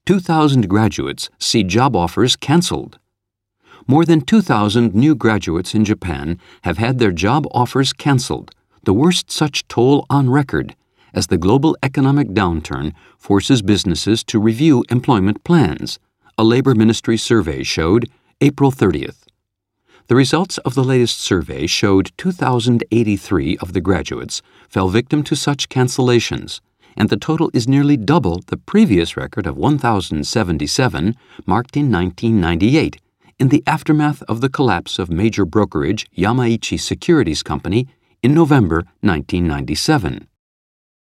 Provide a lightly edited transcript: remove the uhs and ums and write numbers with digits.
2,000 graduates see job offers canceled. More than 2,000 new graduates in Japan have had their job offers canceled, the worst such toll on record, as the global economic downturn forces businesses to review employment plans, a Labor Ministry survey showed April 30th. The results of the latest survey showed 2,083 of the graduates fell victim to such cancellations, and the total is nearly double the previous record of 1,077 marked in 1998 in the aftermath of the collapse of major brokerage Yamaichi Securities Company in November 1997.